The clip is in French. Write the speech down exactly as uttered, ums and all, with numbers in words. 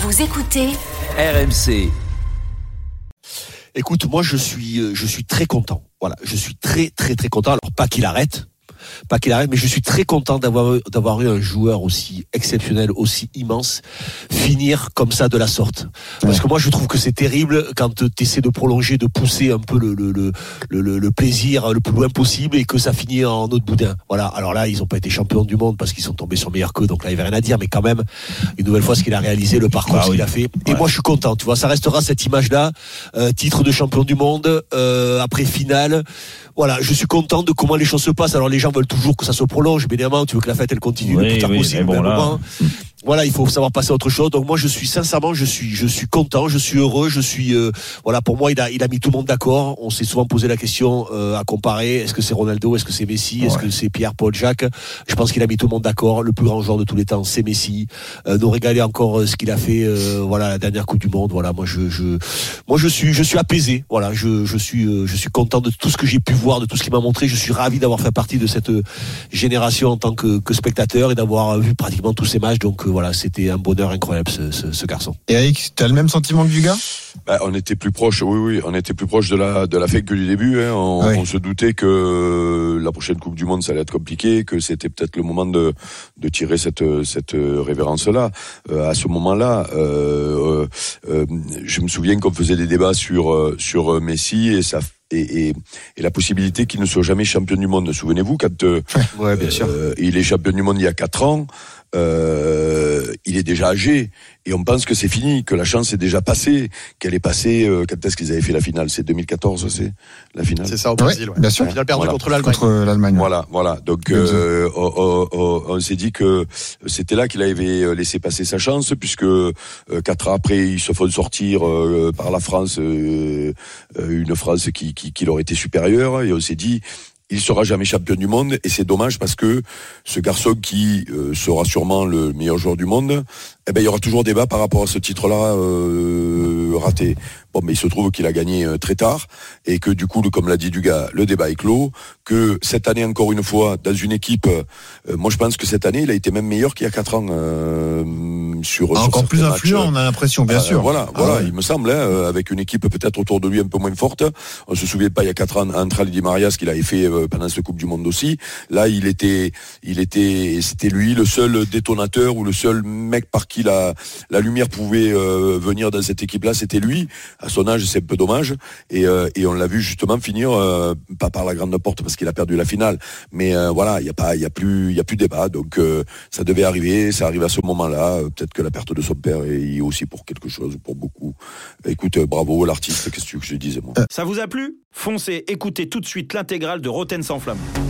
Vous écoutez R M C. Écoute, moi je suis, je suis très content. Voilà, je suis très très très content. Alors pas qu'il arrête, pas qu'il arrête, mais je suis très content d'avoir d'avoir eu un joueur aussi exceptionnel, aussi immense, finir comme ça de la sorte. Parce ouais. que moi je trouve que c'est terrible quand tu essaies de prolonger, de pousser un peu le le, le le le plaisir le plus loin possible et que ça finit en autre boudin. Voilà. Alors là, ils ont pas été champions du monde parce qu'ils sont tombés sur meilleur qu'eux, donc là il y avait rien à dire. Mais quand même, une nouvelle fois, ce qu'il a réalisé, le parcours ah, ce oui. qu'il a fait. Et ouais. moi je suis content. Tu vois, ça restera cette image-là, euh, titre de champion du monde, euh, après finale. Voilà, je suis content de comment les choses se passent. Alors les gens veulent toujours que ça se prolonge, mais évidemment, tu veux que la fête elle continue oui, le plus tard oui, possible. Bon, moment. Voilà, il faut savoir passer à autre chose. Donc moi, je suis sincèrement, je suis, je suis content, je suis heureux, je suis, euh, voilà, pour moi, il a, il a mis tout le monde d'accord. On s'est souvent posé la question euh, à comparer. Est-ce que c'est Ronaldo, est-ce que c'est Messi, est-ce ouais. que c'est Pierre, Paul, Jacques? Je pense qu'il a mis tout le monde d'accord. Le plus grand joueur de tous les temps, c'est Messi. Euh, nous régaler encore euh, ce qu'il a fait, euh, voilà, la dernière Coupe du Monde. Voilà, moi, je, je, moi, je suis, je suis apaisé. Voilà, je, je suis, euh, je suis content de tout ce que j'ai pu voir, de tout ce qu'il m'a montré. Je suis ravi d'avoir fait partie de cette génération en tant que, que spectateur et d'avoir vu pratiquement tous ces matchs. Donc euh, voilà, c'était un bonheur incroyable ce, ce, ce garçon. Et Eric, tu as le même sentiment que du gars? Bah, on était plus proche, oui, oui, on était plus proche de la de la fête que du début. Hein. On, oui. on se doutait que la prochaine Coupe du Monde, ça allait être compliqué, que c'était peut-être le moment de de tirer cette cette révérence-là. Euh, à ce moment-là, euh, euh, je me souviens qu'on faisait des débats sur sur Messi et ça. Et, et, et la possibilité qu'il ne soit jamais champion du monde. Souvenez-vous, quand euh, ouais, bien sûr. Euh, il est champion du monde il y a quatre ans, euh, il est déjà âgé. Et on pense que c'est fini, que la chance est déjà passée, qu'elle est passée. Euh, quand est-ce qu'ils avaient fait la finale? C'est deux mille quatorze, c'est la finale. C'est ça au Brésil. Ouais, ouais. Bien sûr. La finale perdue voilà. contre l'Allemagne. Contre l'Allemagne. Voilà, voilà. Donc euh, on, on, on s'est dit que c'était là qu'il avait laissé passer sa chance, puisque euh, quatre ans après, ils se font sortir euh, par la France, euh, une France qui, qui, qui leur était supérieure, et on s'est dit. Il sera jamais champion du monde et c'est dommage parce que ce garçon qui euh, sera sûrement le meilleur joueur du monde, eh ben il y aura toujours débat par rapport à ce titre-là euh, raté. Bon, mais il se trouve qu'il a gagné euh, très tard et que du coup, comme l'a dit Dugas, le débat est clos. Que cette année encore une fois, dans une équipe, euh, moi je pense que cette année, il a été même meilleur qu'il y a quatre ans euh, sur, ah, sur encore plus influent, matchs. On a l'impression, bien euh, sûr. Voilà, ah, voilà, ouais. il me semble, hein, avec une équipe peut-être autour de lui un peu moins forte. On se souvient pas il y a quatre ans entre Di Maria, ce qu'il avait fait euh, pendant cette Coupe du Monde aussi. Là, il était, il était, c'était lui le seul détonateur ou le seul mec par qui la la lumière pouvait euh, venir dans cette équipe-là, c'était lui. À son âge, c'est un peu dommage. Et, euh, et on l'a vu justement finir euh, pas par la grande porte parce qu'il a perdu la finale, mais euh, voilà, il y a pas, il y a plus, il y a plus débat. Donc euh, ça devait arriver, ça arrive à ce moment-là. Peut-être que la perte de son père est aussi pour quelque chose, pour beaucoup. Écoute, bravo l'artiste. Qu'est-ce que tu veux que je dise moi? Ça vous a plu? Foncez, écoutez tout de suite l'intégrale de Rotten sans flamme.